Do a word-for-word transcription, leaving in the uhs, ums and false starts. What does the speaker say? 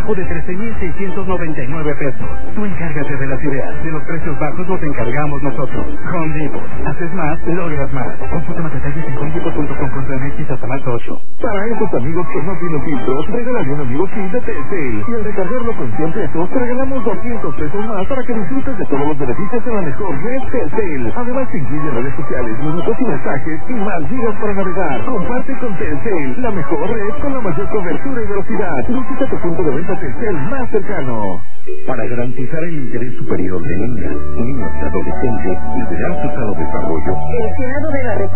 bajo de trece mil seiscientos noventa y nueve pesos. Tú encárgate de las ideas, de los precios bajos los encargamos nosotros. Home Depot. Haces más, logras más. Consulta más detalles en home depot punto com punto m x hasta marzo ocho. Para esos amigos que no tienen filtros, regálale un amigo kit de Telcel. Y al recargarlo con cien pesos, te regalamos doscientos pesos más para que disfrutes de todos los beneficios de la mejor red Telcel. Además, te incluye redes sociales, minutos y mensajes y más gigas para navegar. Comparte con Telcel, la mejor red con la mayor cobertura y velocidad. Visita tu punto de venta Telcel más cercano. Para garantizar el interés superior de niñas, niños y adolescentes y su desarrollo, el Senado de la República